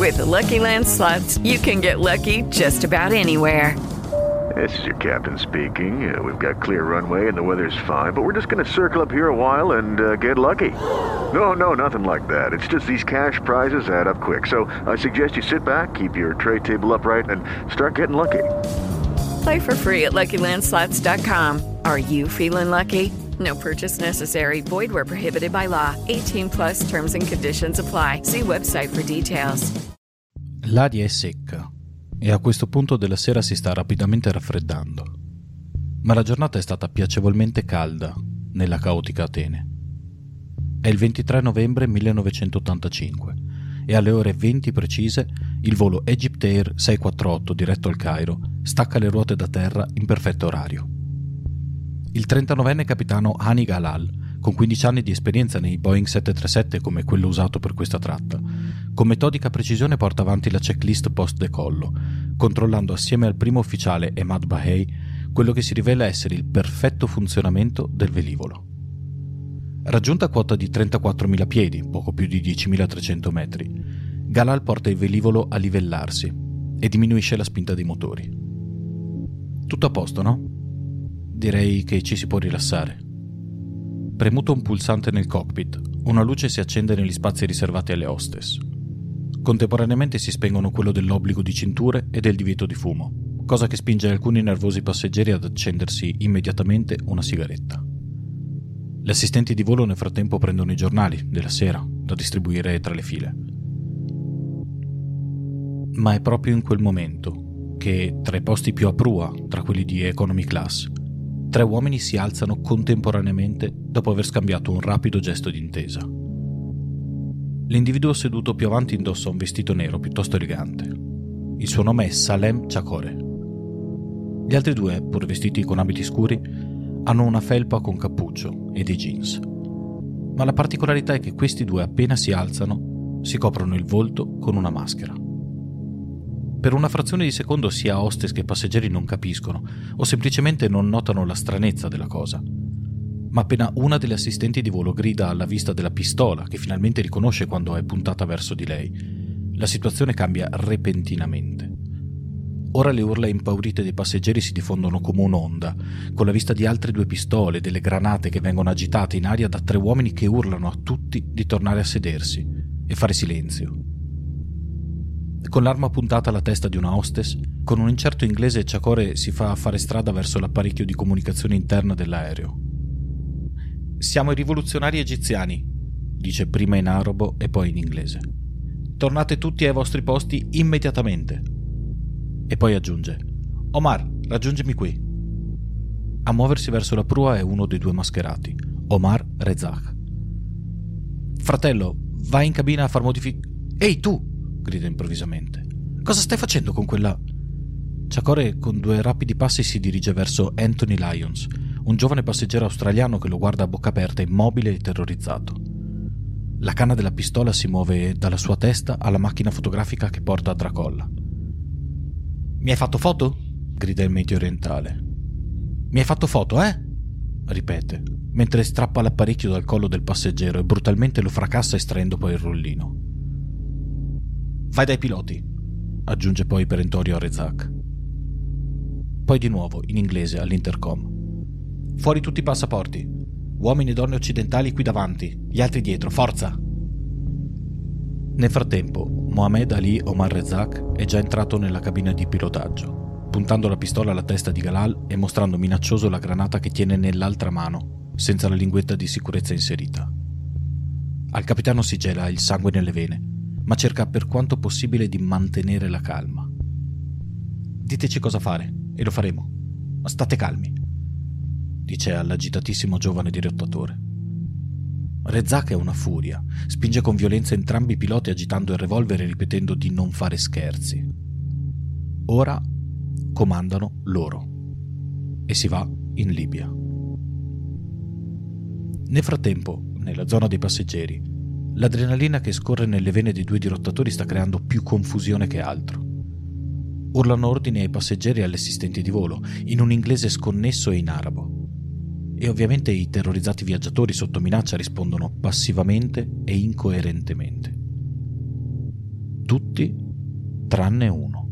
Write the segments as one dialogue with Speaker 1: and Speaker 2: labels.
Speaker 1: With the Lucky Land Slots, you can get lucky just about anywhere.
Speaker 2: This is your captain speaking. We've got clear runway and the weather's fine, but we're just going to circle up here a while and get lucky. No, nothing like that. It's just these cash prizes add up quick. So I suggest you sit back, keep your tray table upright, and start getting lucky.
Speaker 1: Play for free at LuckyLandSlots.com. Are you feeling lucky? No purchase necessary. Void where prohibited by law. 18 plus terms and conditions apply. See website for details.
Speaker 3: L'aria è secca e a questo punto della sera si sta rapidamente raffreddando. Ma la giornata è stata piacevolmente calda nella caotica Atene. È il 23 novembre 1985 e alle ore 20 precise il volo EgyptAir 648 diretto al Cairo stacca le ruote da terra in perfetto orario. Il 39enne capitano Hani Galal, con 15 anni di esperienza nei Boeing 737 come quello usato per questa tratta, con metodica precisione porta avanti la checklist post-decollo, controllando assieme al primo ufficiale Emad Bahei quello che si rivela essere il perfetto funzionamento del velivolo. Raggiunta quota di 34.000 piedi, poco più di 10.300 metri, Galal porta il velivolo a livellarsi e diminuisce la spinta dei motori. Tutto a posto, no? Direi che ci si può rilassare. Premuto un pulsante nel cockpit, una luce si accende negli spazi riservati alle hostess. Contemporaneamente si spengono quello dell'obbligo di cinture e del divieto di fumo, cosa che spinge alcuni nervosi passeggeri ad accendersi immediatamente una sigaretta. Gli assistenti di volo nel frattempo prendono i giornali della sera da distribuire tra le file. Ma è proprio in quel momento che, tra i posti più a prua, tra quelli di economy class, 3 uomini si alzano contemporaneamente dopo aver scambiato un rapido gesto d'intesa. L'individuo seduto più avanti indossa un vestito nero piuttosto elegante. Il suo nome è Salem Chakore. Gli altri 2, pur vestiti con abiti scuri, hanno una felpa con cappuccio e dei jeans. Ma la particolarità è che questi 2, appena si alzano, si coprono il volto con una maschera. Per una frazione di secondo sia hostess che passeggeri non capiscono o semplicemente non notano la stranezza della cosa. Ma appena una delle assistenti di volo grida alla vista della pistola, che finalmente riconosce quando è puntata verso di lei, la situazione cambia repentinamente. Ora le urla impaurite dei passeggeri si diffondono come un'onda, con la vista di altre 2 pistole, delle granate che vengono agitate in aria da 3 uomini che urlano a tutti di tornare a sedersi e fare silenzio. Con l'arma puntata alla testa di una hostess, con un incerto inglese Chakore si fa fare strada verso l'apparecchio di comunicazione interna dell'aereo. «Siamo i rivoluzionari egiziani», dice prima in arabo e poi in inglese. «Tornate tutti ai vostri posti immediatamente». E poi aggiunge: «Omar, raggiungimi qui». A muoversi verso la prua è uno dei 2 mascherati, Omar Rezak. «Fratello, vai in cabina a far Ehi tu!» grida improvvisamente. «Cosa stai facendo con quella...» Chakore con 2 rapidi passi si dirige verso Anthony Lyons, un giovane passeggero australiano che lo guarda a bocca aperta, immobile e terrorizzato. La canna della pistola si muove dalla sua testa alla macchina fotografica che porta a tracolla. «Mi hai fatto foto?» grida il medio orientale. «Mi hai fatto foto, eh?» ripete, mentre strappa l'apparecchio dal collo del passeggero e brutalmente lo fracassa estraendo poi il rullino. «Vai dai piloti», aggiunge poi perentorio a Rezak. Poi di nuovo, in inglese, all'intercom. «Fuori tutti i passaporti. Uomini e donne occidentali qui davanti, gli altri dietro, forza!» Nel frattempo, Mohamed Ali Omar Rezak è già entrato nella cabina di pilotaggio, puntando la pistola alla testa di Galal e mostrando minaccioso la granata che tiene nell'altra mano, senza la linguetta di sicurezza inserita. Al capitano si gela il sangue nelle vene, ma cerca per quanto possibile di mantenere la calma. «Diteci cosa fare, e lo faremo. Ma state calmi», dice all'agitatissimo giovane dirottatore. Rezak è una furia, spinge con violenza entrambi i piloti agitando il revolver e ripetendo di non fare scherzi. Ora comandano loro e si va in Libia. Nel frattempo, nella zona dei passeggeri, l'adrenalina che scorre nelle vene dei 2 dirottatori sta creando più confusione che altro. Urlano ordini ai passeggeri e agli assistenti di volo, in un inglese sconnesso e in arabo. E ovviamente i terrorizzati viaggiatori sotto minaccia rispondono passivamente e incoerentemente. tutti tranne uno.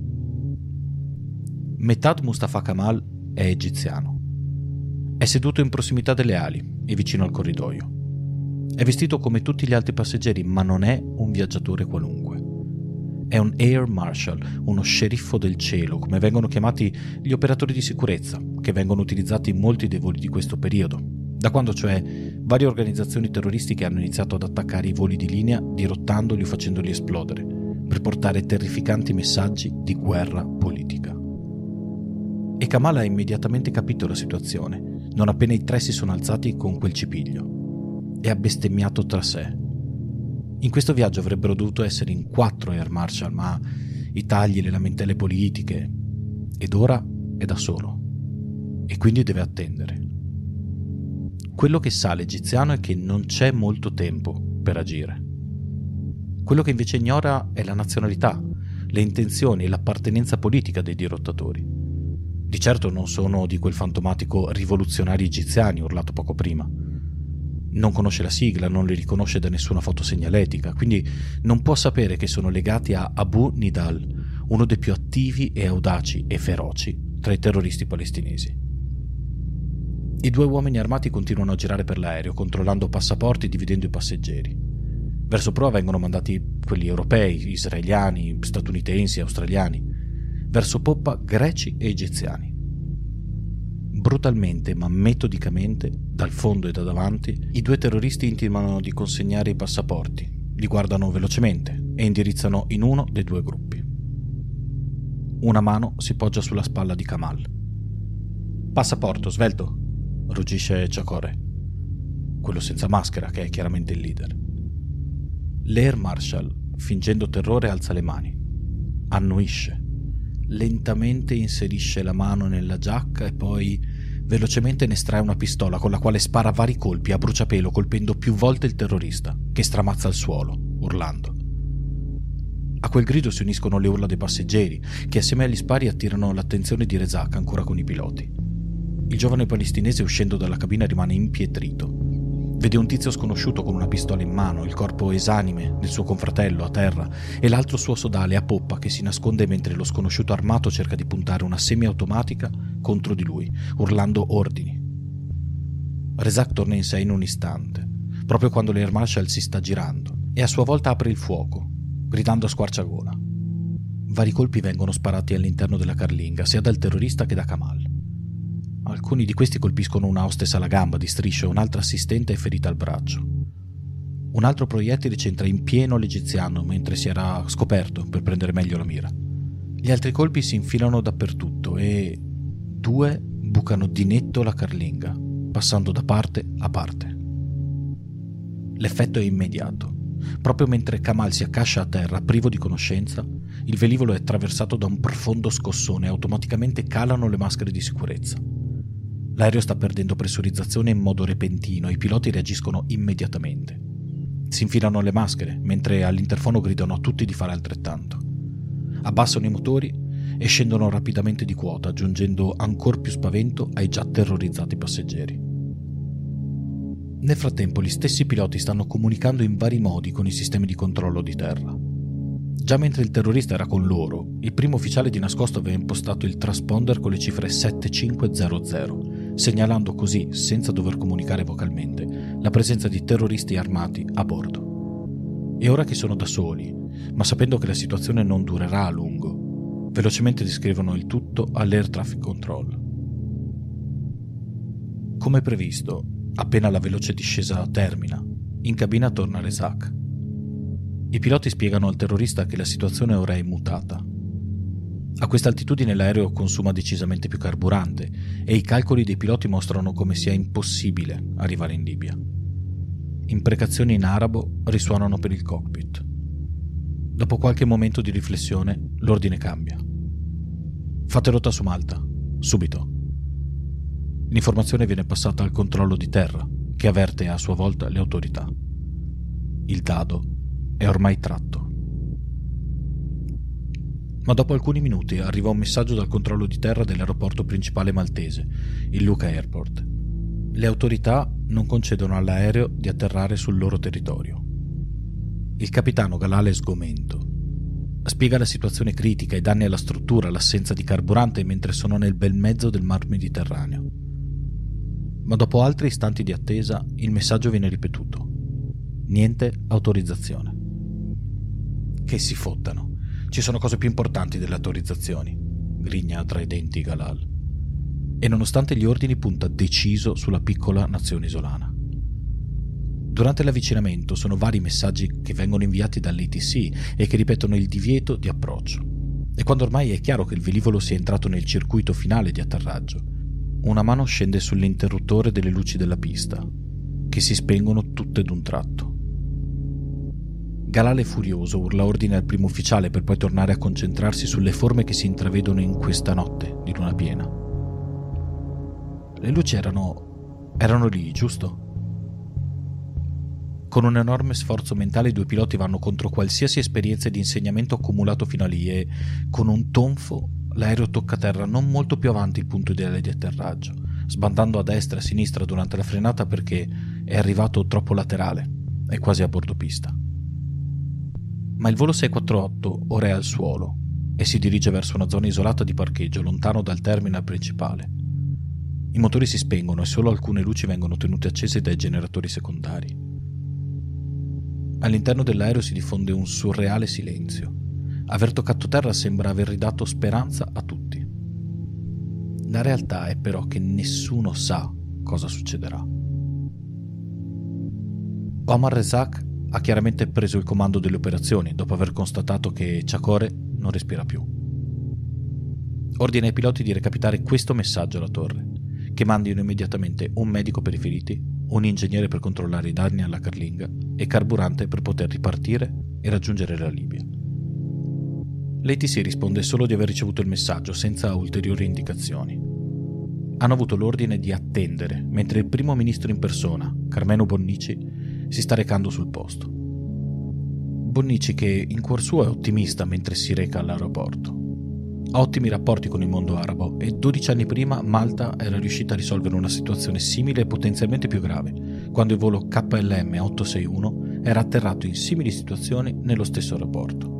Speaker 3: Mehtab Mustafa Kamal è egiziano. È seduto in prossimità delle ali e vicino al corridoio. È vestito come tutti gli altri passeggeri, ma non è un viaggiatore qualunque. È un Air Marshal, uno sceriffo del cielo, come vengono chiamati gli operatori di sicurezza, che vengono utilizzati in molti dei voli di questo periodo, da quando cioè varie organizzazioni terroristiche hanno iniziato ad attaccare i voli di linea dirottandoli o facendoli esplodere, per portare terrificanti messaggi di guerra politica. E Kamal ha immediatamente capito la situazione, non appena i tre si sono alzati con quel cipiglio, e ha bestemmiato tra sé. In questo viaggio avrebbero dovuto essere in 4 Air Marshal, ma i tagli, le lamentele politiche, ed ora è da solo, e quindi deve attendere. Quello che sa l'egiziano è che non c'è molto tempo per agire. Quello che invece ignora è la nazionalità, le intenzioni e l'appartenenza politica dei dirottatori. Di certo non sono di quel fantomatico rivoluzionari egiziani urlato poco prima. Non conosce la sigla, non li riconosce da nessuna foto segnaletica, quindi non può sapere che sono legati a Abu Nidal, uno dei più attivi e audaci e feroci tra i terroristi palestinesi. I 2 uomini armati continuano a girare per l'aereo, controllando passaporti e dividendo i passeggeri. Verso proa vengono mandati quelli europei, israeliani, statunitensi, australiani. Verso poppa greci e egiziani. Brutalmente ma metodicamente, dal fondo e da davanti, i 2 terroristi intimano di consegnare i passaporti, li guardano velocemente e indirizzano in uno dei 2 gruppi. Una mano si poggia sulla spalla di Kamal. «Passaporto, svelto!» ruggisce Chakore, quello senza maschera che è chiaramente il leader. L'Air Marshal, fingendo terrore, alza le mani, annuisce, lentamente inserisce la mano nella giacca e poi velocemente ne estrae una pistola con la quale spara vari colpi a bruciapelo, colpendo più volte il terrorista, che stramazza al suolo, urlando. A quel grido si uniscono le urla dei passeggeri, che assieme agli spari attirano l'attenzione di Rezak, ancora con i piloti. Il giovane palestinese, uscendo dalla cabina, rimane impietrito. Vede un tizio sconosciuto con una pistola in mano, il corpo esanime del suo confratello a terra e l'altro suo sodale a poppa che si nasconde mentre lo sconosciuto armato cerca di puntare una semiautomatica contro di lui, urlando ordini. Rezak torna in sé in un istante, proprio quando l'Air Marshal si sta girando, e a sua volta apre il fuoco, gridando a squarciagola. Vari colpi vengono sparati all'interno della carlinga, sia dal terrorista che da Kamal. Alcuni di questi colpiscono una hostess alla gamba di striscio e un'altra assistente è ferita al braccio. Un altro proiettile centra in pieno l'egiziano mentre si era scoperto per prendere meglio la mira. Gli altri colpi si infilano dappertutto e 2 bucano di netto la carlinga, passando da parte a parte. L'effetto è immediato. Proprio mentre Kamal si accascia a terra, privo di conoscenza, il velivolo è attraversato da un profondo scossone e automaticamente calano le maschere di sicurezza. L'aereo sta perdendo pressurizzazione in modo repentino e i piloti reagiscono immediatamente. Si infilano le maschere, mentre all'interfono gridano a tutti di fare altrettanto. Abbassano i motori e scendono rapidamente di quota, aggiungendo ancor più spavento ai già terrorizzati passeggeri. Nel frattempo, gli stessi piloti stanno comunicando in vari modi con i sistemi di controllo di terra. Già mentre il terrorista era con loro, il primo ufficiale di nascosto aveva impostato il transponder con le cifre 7500, segnalando così, senza dover comunicare vocalmente, la presenza di terroristi armati a bordo. E ora che sono da soli, ma sapendo che la situazione non durerà a lungo, velocemente descrivono il tutto all'Air Traffic Control. Come previsto, appena la veloce discesa termina, in cabina torna Rezak. I piloti spiegano al terrorista che la situazione ora è immutata. A questa altitudine l'aereo consuma decisamente più carburante e i calcoli dei piloti mostrano come sia impossibile arrivare in Libia. Imprecazioni in arabo risuonano per il cockpit. Dopo qualche momento di riflessione, l'ordine cambia. Fate rotta su Malta, subito. L'informazione viene passata al controllo di terra, che avverte a sua volta le autorità. Il dado è ormai tratto. Ma dopo alcuni minuti arriva un messaggio dal controllo di terra dell'aeroporto principale maltese, il Luca Airport. Le autorità non concedono all'aereo di atterrare sul loro territorio. Il capitano Galale Sgomento Spiega la situazione critica, i danni alla struttura, l'assenza di carburante mentre sono nel bel mezzo del Mar Mediterraneo. Ma dopo altri istanti di attesa, il messaggio viene ripetuto. Niente autorizzazione. Che si fottano. Ci sono cose più importanti delle autorizzazioni, grigna tra i denti Galal. E nonostante gli ordini punta deciso sulla piccola nazione isolana. Durante l'avvicinamento sono vari messaggi che vengono inviati dall'ATC e che ripetono il divieto di approccio. E quando ormai è chiaro che il velivolo sia entrato nel circuito finale di atterraggio, una mano scende sull'interruttore delle luci della pista, che si spengono tutte d'un tratto. Galal è furioso, urla ordine al primo ufficiale per poi tornare a concentrarsi sulle forme che si intravedono in questa notte di luna piena. Le luci erano lì, giusto? Con un enorme sforzo mentale i due piloti vanno contro qualsiasi esperienza di insegnamento accumulato fino a lì e, con un tonfo, l'aereo tocca terra non molto più avanti il punto ideale di atterraggio, sbandando a destra e a sinistra durante la frenata perché è arrivato troppo laterale, è quasi a bordo pista. Ma il volo 648 ora è al suolo e si dirige verso una zona isolata di parcheggio lontano dal terminal principale. I motori si spengono e solo alcune luci vengono tenute accese dai generatori secondari. All'interno dell'aereo si diffonde un surreale silenzio. Aver toccato terra sembra aver ridato speranza a tutti. La realtà è però che nessuno sa cosa succederà. Omar Rezak ha chiaramente preso il comando delle operazioni dopo aver constatato che Chakore non respira più. Ordina ai piloti di recapitare questo messaggio alla torre, che mandino immediatamente un medico per i feriti, un ingegnere per controllare i danni alla carlinga e carburante per poter ripartire e raggiungere la Libia. L'ATC risponde solo di aver ricevuto il messaggio senza ulteriori indicazioni. Hanno avuto l'ordine di attendere mentre il primo ministro in persona, Carmenu Bonnici, si sta recando sul posto. Bonnici, che in cuor suo è ottimista mentre si reca all'aeroporto. Ha ottimi rapporti con il mondo arabo e 12 anni prima Malta era riuscita a risolvere una situazione simile e potenzialmente più grave, quando il volo KLM 861 era atterrato in simili situazioni nello stesso aeroporto.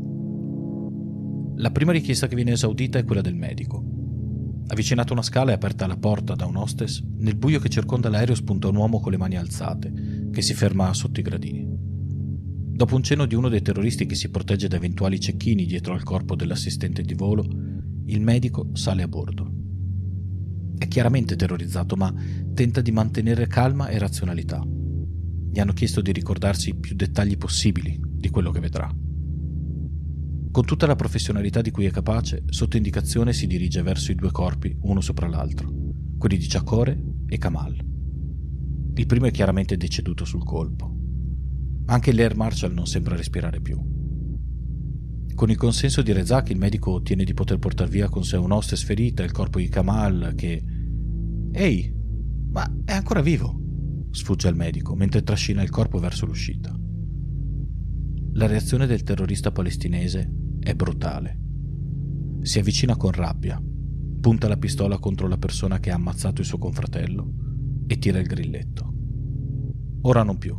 Speaker 3: La prima richiesta che viene esaudita è quella del medico. Avvicinata a una scala e aperta la porta da un hostess, nel buio che circonda l'aereo spunta un uomo con le mani alzate, che si ferma sotto i gradini. Dopo un cenno di uno dei terroristi che si protegge da eventuali cecchini dietro al corpo dell'assistente di volo, il medico sale a bordo. È chiaramente terrorizzato, ma tenta di mantenere calma e razionalità. Gli hanno chiesto di ricordarsi i più dettagli possibili di quello che vedrà. Con tutta la professionalità di cui è capace, sotto indicazione si dirige verso i due corpi, uno sopra l'altro, quelli di Chakore e Kamal. Il primo è chiaramente deceduto sul colpo. Anche l'Air Marshal non sembra respirare più. Con il consenso di Rezak, il medico ottiene di poter portare via con sé un'hostess ferita e il corpo di Kamal che... «Ehi, ma è ancora vivo!» sfugge al medico mentre trascina il corpo verso l'uscita. La reazione del terrorista palestinese è brutale. Si avvicina con rabbia, punta la pistola contro la persona che ha ammazzato il suo confratello e tira il grilletto. Ora non più.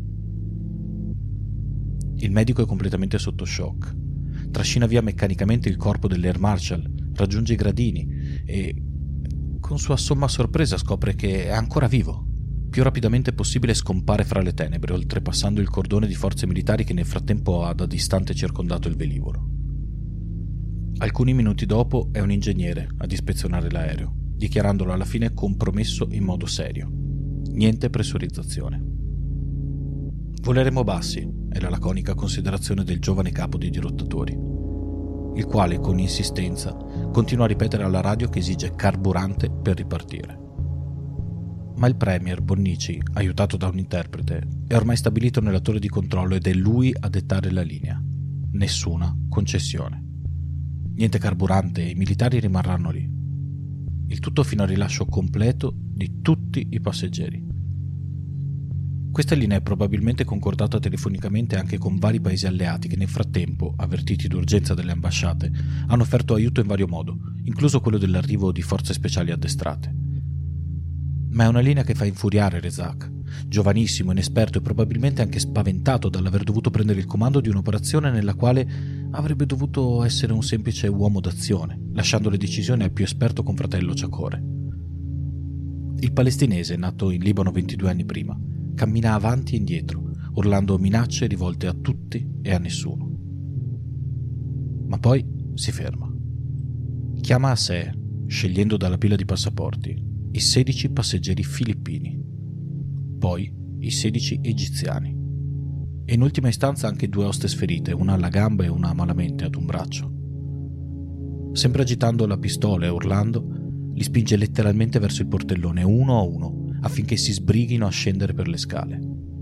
Speaker 3: Il medico è completamente sotto shock. Trascina via meccanicamente il corpo dell'Air Marshal, raggiunge i gradini e, con sua somma sorpresa, scopre che è ancora vivo. Più rapidamente possibile scompare fra le tenebre, oltrepassando il cordone di forze militari che nel frattempo ha da distante circondato il velivolo. Alcuni minuti dopo è un ingegnere ad ispezionare l'aereo, dichiarandolo alla fine compromesso in modo serio. Niente pressurizzazione. Voleremo bassi, è la laconica considerazione del giovane capo dei dirottatori, il quale con insistenza continua a ripetere alla radio che esige carburante per ripartire. Ma il premier Bonnici, aiutato da un interprete, è ormai stabilito nella torre di controllo ed è lui a dettare la linea. Nessuna concessione. Niente carburante e i militari rimarranno lì. Il tutto fino al rilascio completo di tutti i passeggeri. Questa linea è probabilmente concordata telefonicamente anche con vari paesi alleati che nel frattempo, avvertiti d'urgenza dalle ambasciate, hanno offerto aiuto in vario modo, incluso quello dell'arrivo di forze speciali addestrate. Ma è una linea che fa infuriare Rezak, giovanissimo, inesperto e probabilmente anche spaventato dall'aver dovuto prendere il comando di un'operazione nella quale avrebbe dovuto essere un semplice uomo d'azione, lasciando le decisioni al più esperto confratello Chakore. Il palestinese, nato in Libano 22 anni prima, cammina avanti e indietro, urlando minacce rivolte a tutti e a nessuno. Ma poi si ferma. Chiama a sé, scegliendo dalla pila di passaporti, i 16 passeggeri filippini, poi i 16 egiziani e in ultima istanza anche 2 hostess ferite, una alla gamba e una malamente ad un braccio. Sempre agitando la pistola e urlando, li spinge letteralmente verso il portellone uno a uno affinché si sbrighino a scendere per le scale.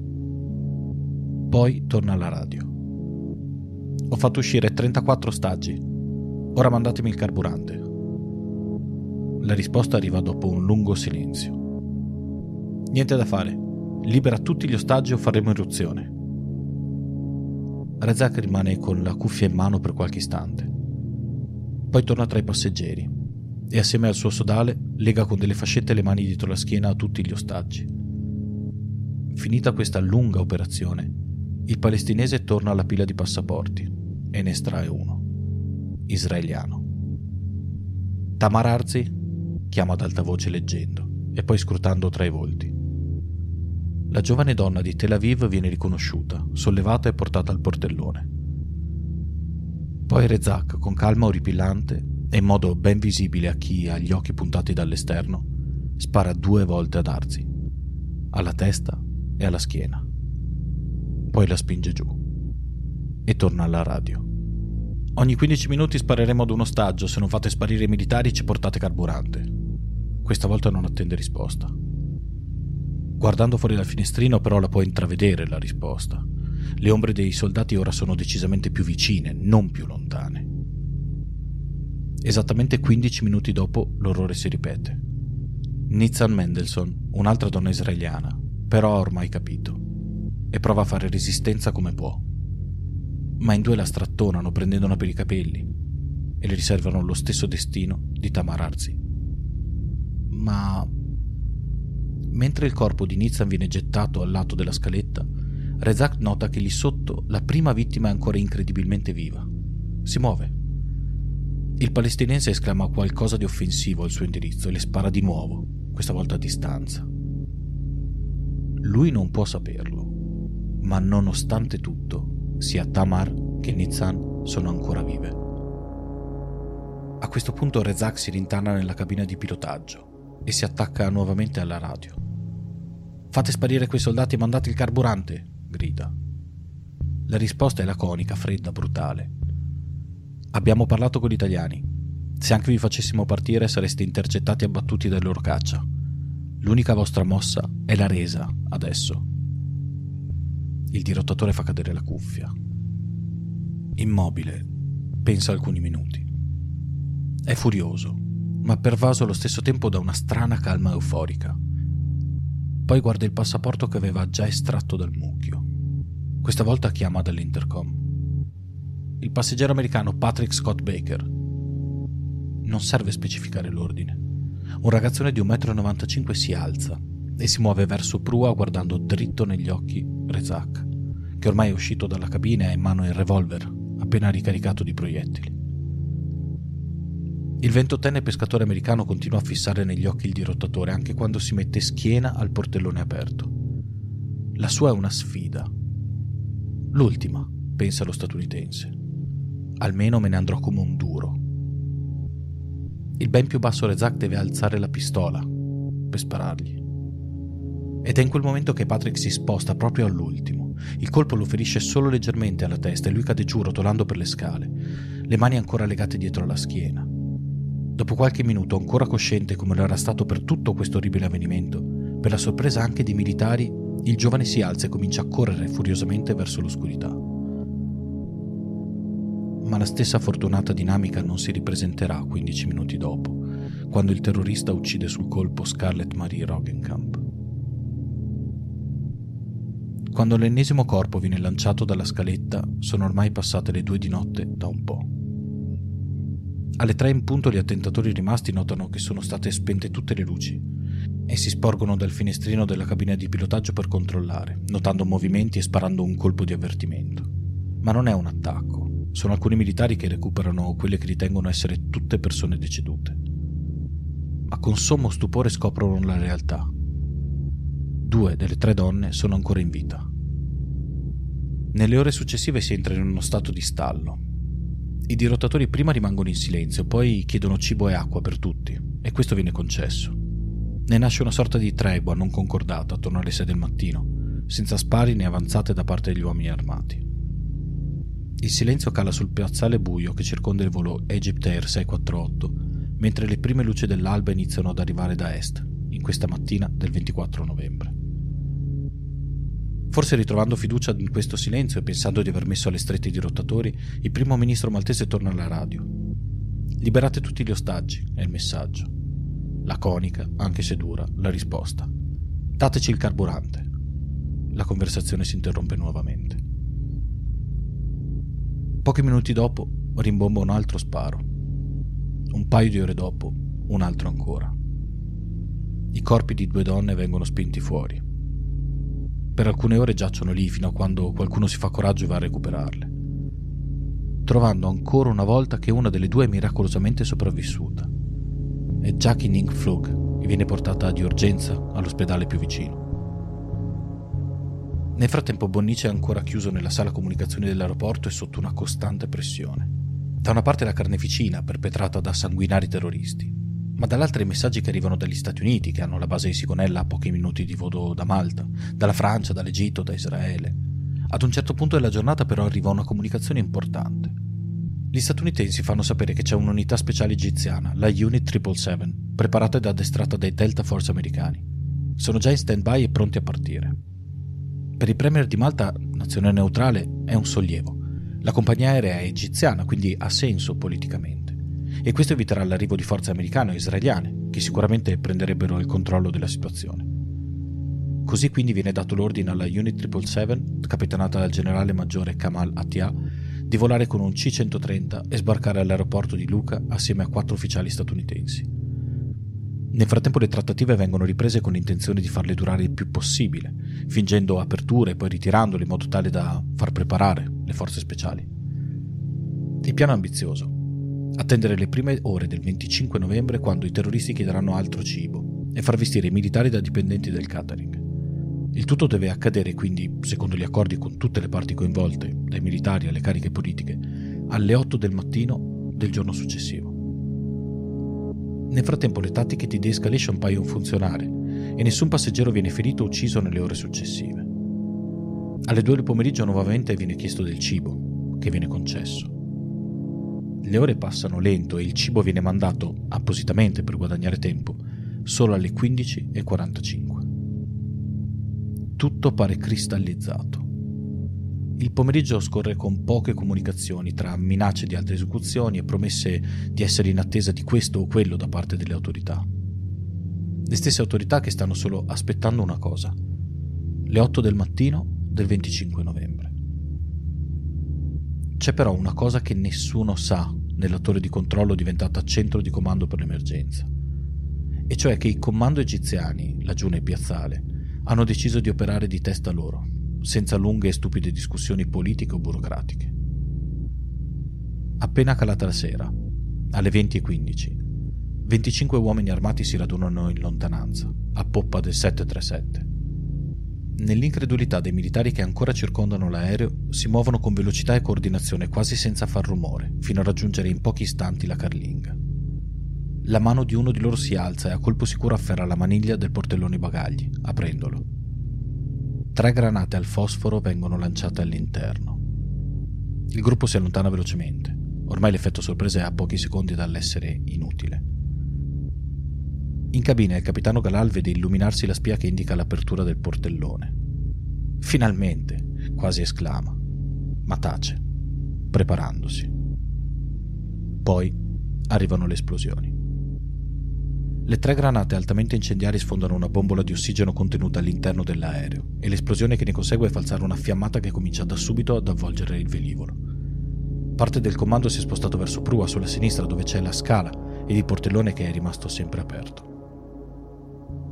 Speaker 3: Poi torna alla radio. Ho fatto uscire 34 ostaggi. Ora mandatemi il carburante. La risposta arriva dopo un lungo silenzio. Niente da fare. Libera tutti gli ostaggi o faremo irruzione. Rezak rimane con la cuffia in mano per qualche istante. Poi torna tra i passeggeri e assieme al suo sodale lega con delle fascette le mani dietro la schiena a tutti gli ostaggi. Finita questa lunga operazione, il palestinese torna alla pila di passaporti e ne estrae uno, israeliano. Tamar Arzi chiama ad alta voce leggendo e poi scrutando tra i volti. La giovane donna di Tel Aviv viene riconosciuta, sollevata e portata al portellone. Poi Rezak, con calma orripilante e in modo ben visibile a chi ha gli occhi puntati dall'esterno, spara 2 volte ad Arzi, alla testa e alla schiena. Poi la spinge giù e torna alla radio. Ogni 15 minuti spareremo ad un ostaggio, se non fate sparire i militari ci portate carburante. Questa volta non attende risposta. Guardando fuori dal finestrino però la può intravedere la risposta. Le ombre dei soldati ora sono decisamente più vicine, non più lontane. Esattamente 15 minuti dopo l'orrore si ripete. Nitzan Mendelsohn, un'altra donna israeliana, però ha ormai capito e prova a fare resistenza come può. Ma in 2 la strattonano prendendola per i capelli e le riservano lo stesso destino di Tamar Arzi. Ma mentre il corpo di Nitzan viene gettato al lato della scaletta, Rezak nota che lì sotto la prima vittima è ancora incredibilmente viva. Si muove. Il palestinese esclama qualcosa di offensivo al suo indirizzo e le spara di nuovo, questa volta a distanza. Lui non può saperlo, ma nonostante tutto, sia Tamar che Nitzan sono ancora vive. A questo punto Rezak si rintanna nella cabina di pilotaggio e si attacca nuovamente alla radio. «Fate sparire quei soldati e mandate il carburante!» grida. La risposta è laconica, fredda, brutale. «Abbiamo parlato con gli italiani. Se anche vi facessimo partire sareste intercettati e abbattuti dai loro caccia. L'unica vostra mossa è la resa, adesso». Il dirottatore fa cadere la cuffia. Immobile, pensa alcuni minuti. È furioso, ma pervaso allo stesso tempo da una strana calma euforica. Poi guarda il passaporto che aveva già estratto dal mucchio. Questa volta chiama dall'intercom. Il passeggero americano Patrick Scott Baker. Non serve specificare l'ordine. Un ragazzone di 1,95 m si alza e si muove verso prua guardando dritto negli occhi Rezak, che ormai è uscito dalla cabina e ha in mano il revolver, appena ricaricato di proiettili. Il 28enne pescatore americano continua a fissare negli occhi il dirottatore anche quando si mette schiena al portellone aperto. La sua è una sfida. L'ultima, pensa lo statunitense. Almeno me ne andrò come un duro. Il ben più basso Rezak deve alzare la pistola per sparargli. Ed è in quel momento che Patrick si sposta proprio all'ultimo. Il colpo lo ferisce solo leggermente alla testa e lui cade giù rotolando per le scale, le mani ancora legate dietro la schiena. Dopo qualche minuto, ancora cosciente come lo era stato per tutto questo orribile avvenimento, per la sorpresa anche dei militari, il giovane si alza e comincia a correre furiosamente verso l'oscurità. Ma la stessa fortunata dinamica non si ripresenterà 15 minuti dopo, quando il terrorista uccide sul colpo Scarlett Marie Rogenkamp. Quando l'ennesimo corpo viene lanciato dalla scaletta, sono ormai passate le 2 di notte da un po'. Alle 3 in punto gli attentatori rimasti notano che sono state spente tutte le luci e si sporgono dal finestrino della cabina di pilotaggio per controllare, notando movimenti e sparando un colpo di avvertimento. Ma non è un attacco, sono alcuni militari che recuperano quelle che ritengono essere tutte persone decedute. Ma con sommo stupore scoprono la realtà. 2 delle 3 donne sono ancora in vita. Nelle ore successive si entra in uno stato di stallo. I dirottatori prima rimangono in silenzio, poi chiedono cibo e acqua per tutti, e questo viene concesso. Ne nasce una sorta di tregua non concordata attorno alle 6 del mattino, senza spari né avanzate da parte degli uomini armati. Il silenzio cala sul piazzale buio che circonda il volo Egyptair 648, mentre le prime luci dell'alba iniziano ad arrivare da est, in questa mattina del 24 novembre. Forse ritrovando fiducia in questo silenzio e pensando di aver messo alle strette i dirottatori, il primo ministro maltese torna alla radio. Liberate tutti gli ostaggi, è il messaggio. Laconica, anche se dura, la risposta. Dateci il carburante. La conversazione si interrompe nuovamente. Pochi minuti dopo rimbomba un altro sparo. Un paio di ore dopo, un altro ancora. I corpi di 2 donne vengono spinti fuori. Per alcune ore giacciono lì fino a quando qualcuno si fa coraggio e va a recuperarle, trovando ancora una volta che una delle 2 è miracolosamente sopravvissuta. È Jackie Ning Flug e viene portata di urgenza all'ospedale più vicino. Nel frattempo Bonnice è ancora chiuso nella sala comunicazioni dell'aeroporto e sotto una costante pressione. Da una parte la carneficina perpetrata da sanguinari terroristi, ma dall'altra i messaggi che arrivano dagli Stati Uniti, che hanno la base di Sigonella a pochi minuti di volo da Malta, dalla Francia, dall'Egitto, da Israele. Ad un certo punto della giornata però arriva una comunicazione importante. Gli statunitensi fanno sapere che c'è un'unità speciale egiziana, la Unit 777, preparata ed addestrata dai Delta Force americani. Sono già in stand-by e pronti a partire. Per il premier di Malta, nazione neutrale, è un sollievo. La compagnia aerea è egiziana, quindi ha senso politicamente. E questo eviterà l'arrivo di forze americane o israeliane, che sicuramente prenderebbero il controllo della situazione. Così quindi viene dato l'ordine alla Unit 777, capitanata dal generale maggiore Kamal Attia, di volare con un C-130 e sbarcare all'aeroporto di Luca assieme a 4 ufficiali statunitensi. Nel frattempo le trattative vengono riprese con l'intenzione di farle durare il più possibile, fingendo aperture e poi ritirandole in modo tale da far preparare le forze speciali. Il piano è ambizioso. Attendere le prime ore del 25 novembre quando i terroristi chiederanno altro cibo e far vestire i militari da dipendenti del catering. Il tutto deve accadere quindi, secondo gli accordi con tutte le parti coinvolte, dai militari alle cariche politiche, alle 8 del mattino del giorno successivo. Nel frattempo le tattiche di de-escalation paiono funzionare e nessun passeggero viene ferito o ucciso nelle ore successive. Alle 2 del pomeriggio nuovamente viene chiesto del cibo, che viene concesso. Le ore passano lento e il cibo viene mandato, appositamente per guadagnare tempo, solo alle 15:45. Tutto pare cristallizzato. Il pomeriggio scorre con poche comunicazioni tra minacce di altre esecuzioni e promesse di essere in attesa di questo o quello da parte delle autorità. Le stesse autorità che stanno solo aspettando una cosa: le 8 del mattino del 25 novembre. C'è però una cosa che nessuno sa nella torre di controllo diventata centro di comando per l'emergenza, e cioè che i comando egiziani, laggiù nel piazzale, hanno deciso di operare di testa loro, senza lunghe e stupide discussioni politiche o burocratiche. Appena calata la sera, alle 20:15, 25 uomini armati si radunano in lontananza, a poppa del 737. Nell'incredulità dei militari che ancora circondano l'aereo, si muovono con velocità e coordinazione quasi senza far rumore, fino a raggiungere in pochi istanti la carlinga. La mano di uno di loro si alza e a colpo sicuro afferra la maniglia del portellone bagagli, aprendolo. 3 granate al fosforo vengono lanciate all'interno. Il gruppo si allontana velocemente. Ormai l'effetto sorpresa è a pochi secondi dall'essere inutile. In cabina il capitano Galal vede illuminarsi la spia che indica l'apertura del portellone. Finalmente, quasi esclama, ma tace, preparandosi. Poi arrivano le esplosioni. Le 3 granate altamente incendiarie sfondano una bombola di ossigeno contenuta all'interno dell'aereo e l'esplosione che ne consegue fa alzare una fiammata che comincia da subito ad avvolgere il velivolo. Parte del comando si è spostato verso prua sulla sinistra dove c'è la scala ed il portellone che è rimasto sempre aperto.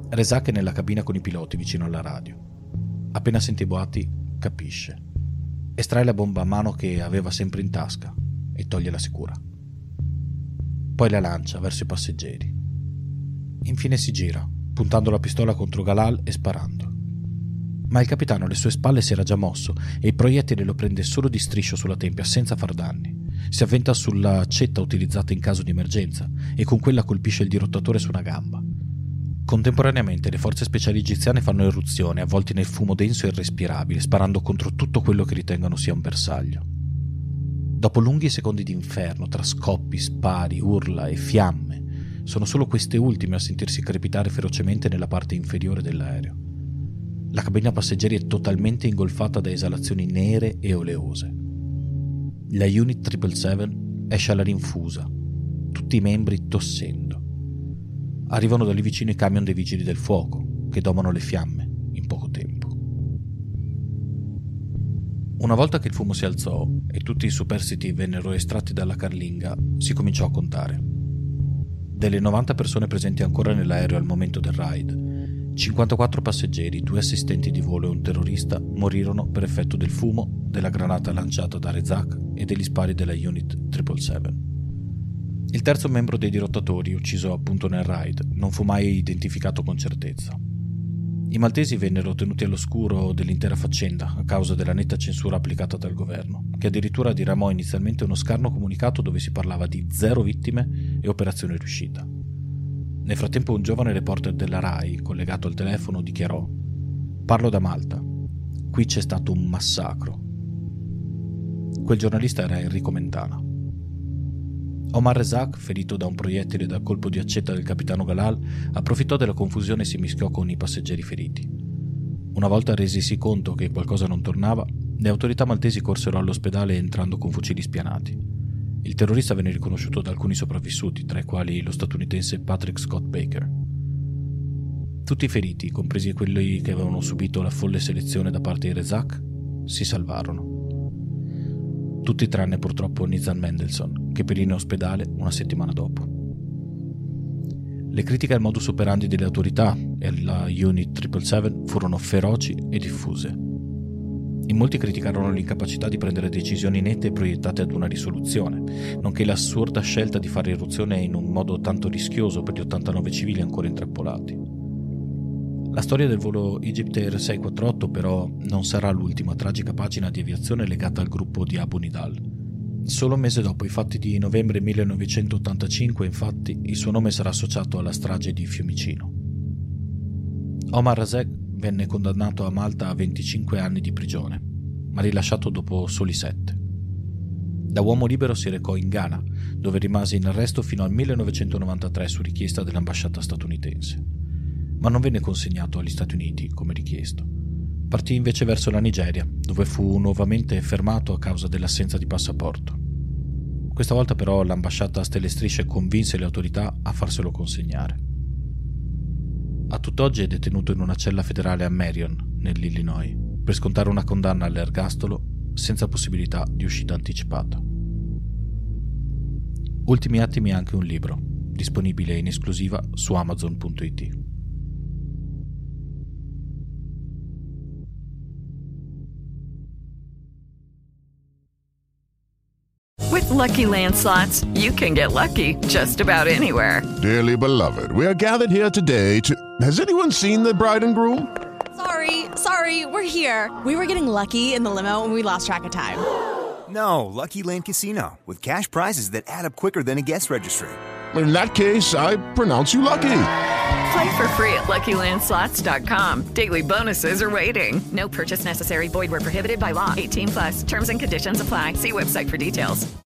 Speaker 3: Rezac è nella cabina con i piloti vicino alla radio. Appena sente i boati, capisce. Estrae la bomba a mano che aveva sempre in tasca e toglie la sicura. Poi la lancia verso i passeggeri. Infine si gira, puntando la pistola contro Galal e sparando. Ma il capitano alle sue spalle si era già mosso e il proiettile lo prende solo di striscio sulla tempia senza far danni. Si avventa sulla accetta utilizzata in caso di emergenza e con quella colpisce il dirottatore su una gamba. Contemporaneamente le forze speciali egiziane fanno irruzione, avvolti nel fumo denso e irrespirabile, sparando contro tutto quello che ritengono sia un bersaglio. Dopo lunghi secondi di inferno, tra scoppi, spari, urla e fiamme, sono solo queste ultime a sentirsi crepitare ferocemente nella parte inferiore dell'aereo. La cabina passeggeri è totalmente ingolfata da esalazioni nere e oleose. La Unit 777 esce alla rinfusa, tutti i membri tossendo. Arrivano da lì vicino i camion dei vigili del fuoco, che domano le fiamme in poco tempo. Una volta che il fumo si alzò e tutti i superstiti vennero estratti dalla carlinga, si cominciò a contare. Delle 90 persone presenti ancora nell'aereo al momento del raid, 54 passeggeri, 2 assistenti di volo e un terrorista morirono per effetto del fumo, della granata lanciata da Rezac e degli spari della Unit 777. Il terzo membro dei dirottatori, ucciso appunto nel raid, non fu mai identificato con certezza. I maltesi vennero tenuti all'oscuro dell'intera faccenda a causa della netta censura applicata dal governo, che addirittura diramò inizialmente uno scarno comunicato dove si parlava di 0 vittime e operazione riuscita. Nel frattempo un giovane reporter della RAI, collegato al telefono, dichiarò: «Parlo da Malta. Qui c'è stato un massacro». Quel giornalista era Enrico Mentana. Omar Rezac, ferito da un proiettile dal colpo di accetta del capitano Galal, approfittò della confusione e si mischiò con i passeggeri feriti. Una volta resisi conto che qualcosa non tornava, le autorità maltesi corsero all'ospedale entrando con fucili spianati. Il terrorista venne riconosciuto da alcuni sopravvissuti, tra i quali lo statunitense Patrick Scott Baker. Tutti i feriti, compresi quelli che avevano subito la folle selezione da parte di Rezac, si salvarono. Tutti tranne purtroppo Nizam Mendelsohn, che perì in ospedale una settimana dopo. Le critiche al modus operandi delle autorità e alla Unit 777 furono feroci e diffuse. In molti criticarono l'incapacità di prendere decisioni nette e proiettate ad una risoluzione, nonché l'assurda scelta di fare irruzione in un modo tanto rischioso per gli 89 civili ancora intrappolati. La storia del volo Egyptair 648 però non sarà l'ultima tragica pagina di aviazione legata al gruppo di Abu Nidal. Solo un mese dopo i fatti di novembre 1985, infatti, il suo nome sarà associato alla strage di Fiumicino. Omar Rezac venne condannato a Malta a 25 anni di prigione, ma rilasciato dopo soli 7. Da uomo libero si recò in Ghana, dove rimase in arresto fino al 1993 su richiesta dell'ambasciata statunitense. Ma non venne consegnato agli Stati Uniti come richiesto. Partì invece verso la Nigeria, dove fu nuovamente fermato a causa dell'assenza di passaporto. Questa volta però l'ambasciata a stelle e strisce convinse le autorità a farselo consegnare. A tutt'oggi è detenuto in una cella federale a Marion, nell'Illinois, per scontare una condanna all'ergastolo senza possibilità di uscita anticipata. Ultimi attimi è anche un libro, disponibile in esclusiva su Amazon.it.
Speaker 1: With Lucky Land Slots, you can get lucky just about anywhere.
Speaker 4: Dearly beloved, we are gathered here today to... Has anyone seen the bride and groom?
Speaker 5: Sorry, we're here. We were getting lucky in the limo and we lost track of time.
Speaker 6: No, Lucky Land Casino, with cash prizes that add up quicker than a guest registry.
Speaker 4: In that case, I pronounce you lucky.
Speaker 1: Play for free at LuckyLandSlots.com. Daily bonuses are waiting. No purchase necessary. Void where prohibited by law. 18+. Terms and conditions apply. See website for details.